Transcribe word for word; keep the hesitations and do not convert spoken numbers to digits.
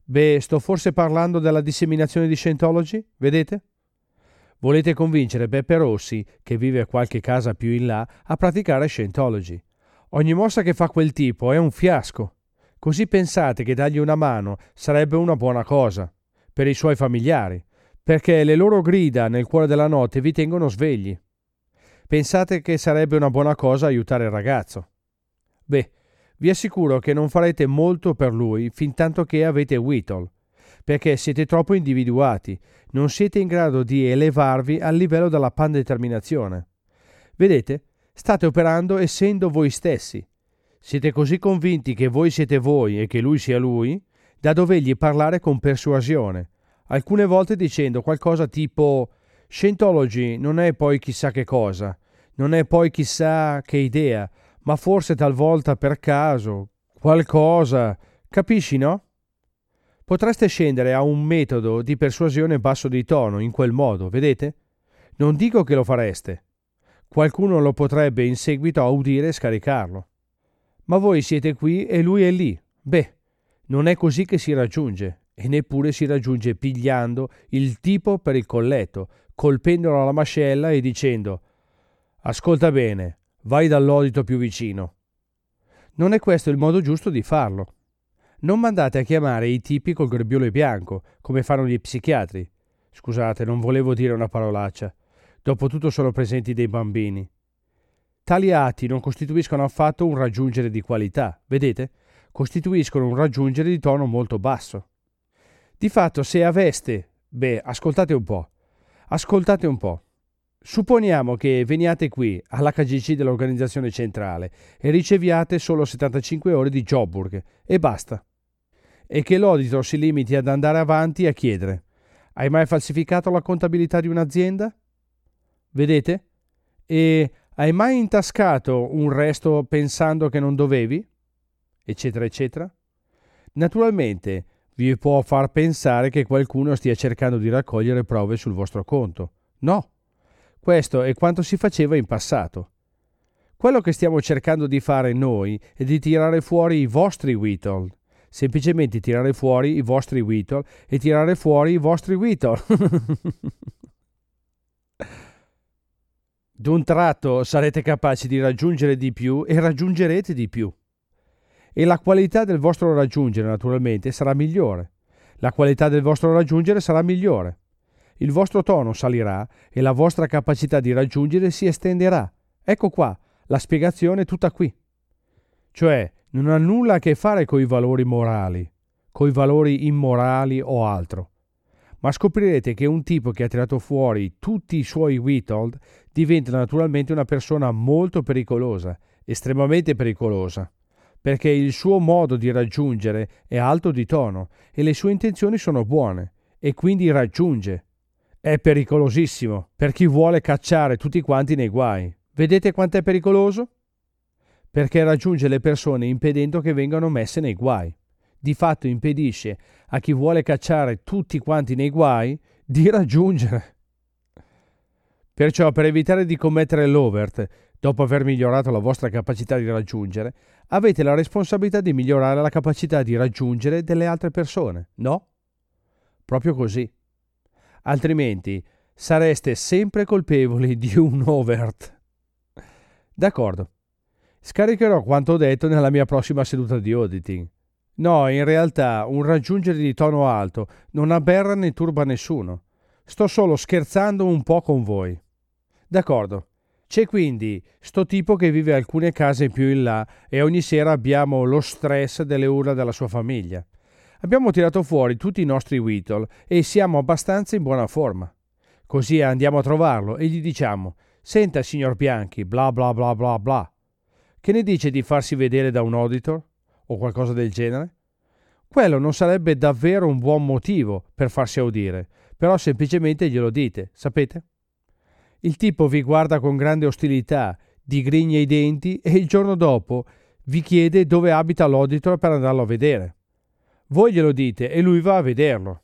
Beh, sto forse parlando della disseminazione di Scientology? Vedete? Volete convincere Beppe Rossi, che vive a qualche casa più in là, a praticare Scientology. Ogni mossa che fa quel tipo è un fiasco. Così pensate che dargli una mano sarebbe una buona cosa, per i suoi familiari, perché le loro grida nel cuore della notte vi tengono svegli. Pensate che sarebbe una buona cosa aiutare il ragazzo. Beh, vi assicuro che non farete molto per lui fintanto che avete Whittle, perché siete troppo individuati, non siete in grado di elevarvi al livello della pandeterminazione. Vedete, state operando essendo voi stessi. Siete così convinti che voi siete voi e che lui sia lui, da dovergli parlare con persuasione, alcune volte dicendo qualcosa tipo «Scientology non è poi chissà che cosa, non è poi chissà che idea, ma forse talvolta per caso, qualcosa, capisci, no?» Potreste scendere a un metodo di persuasione basso di tono in quel modo, vedete? Non dico che lo fareste. Qualcuno lo potrebbe in seguito udire e scaricarlo. Ma voi siete qui e lui è lì. Beh, non è così che si raggiunge, e neppure si raggiunge pigliando il tipo per il colletto, colpendolo alla mascella e dicendo «Ascolta bene, vai dall'odito più vicino». Non è questo il modo giusto di farlo. Non mandate a chiamare i tipi col grembiule bianco, come fanno gli psichiatri. Scusate, non volevo dire una parolaccia. Dopotutto sono presenti dei bambini. Tali atti non costituiscono affatto un raggiungere di qualità, vedete? Costituiscono un raggiungere di tono molto basso. Di fatto, se aveste... Beh, ascoltate un po'. Ascoltate un po'. Supponiamo che veniate qui all'H G C dell'organizzazione centrale e riceviate solo settantacinque ore di Joburg e basta. E che l'auditor si limiti ad andare avanti a chiedere: hai mai falsificato la contabilità di un'azienda? Vedete? E hai mai intascato un resto pensando che non dovevi? Eccetera, eccetera. Naturalmente vi può far pensare che qualcuno stia cercando di raccogliere prove sul vostro conto. No, questo è quanto si faceva in passato. Quello che stiamo cercando di fare noi è di tirare fuori i vostri Whittle. Semplicemente tirare fuori i vostri Whittle e tirare fuori i vostri Whittle. D'un tratto sarete capaci di raggiungere di più e raggiungerete di più. E la qualità del vostro raggiungere, naturalmente, sarà migliore. La qualità del vostro raggiungere sarà migliore. Il vostro tono salirà e la vostra capacità di raggiungere si estenderà. Ecco qua, la spiegazione è tutta qui. Cioè, non ha nulla a che fare coi valori morali, coi valori immorali o altro. Ma scoprirete che un tipo che ha tirato fuori tutti i suoi Whittle diventa naturalmente una persona molto pericolosa, estremamente pericolosa, perché il suo modo di raggiungere è alto di tono e le sue intenzioni sono buone, e quindi raggiunge. È pericolosissimo per chi vuole cacciare tutti quanti nei guai. Vedete quanto è pericoloso? Perché raggiunge le persone impedendo che vengano messe nei guai. Di fatto impedisce a chi vuole cacciare tutti quanti nei guai di raggiungere. Perciò, per evitare di commettere l'overt, dopo aver migliorato la vostra capacità di raggiungere, avete la responsabilità di migliorare la capacità di raggiungere delle altre persone, no? Proprio così. Altrimenti sareste sempre colpevoli di un overt. D'accordo. Scaricherò quanto ho detto nella mia prossima seduta di auditing. No, in realtà un raggiungere di tono alto non aberra né turba nessuno. Sto solo scherzando un po' con voi. D'accordo. C'è quindi sto tipo che vive alcune case più in là e ogni sera abbiamo lo stress delle urla della sua famiglia. Abbiamo tirato fuori tutti i nostri Whittle e siamo abbastanza in buona forma. Così andiamo a trovarlo e gli diciamo: «Senta, signor Bianchi, bla bla bla bla bla. Che ne dice di farsi vedere da un auditor?» o qualcosa del genere? Quello non sarebbe davvero un buon motivo per farsi udire, però semplicemente glielo dite, sapete? Il tipo vi guarda con grande ostilità, digrigna i denti e il giorno dopo vi chiede dove abita l'auditor per andarlo a vedere. Voi glielo dite e lui va a vederlo.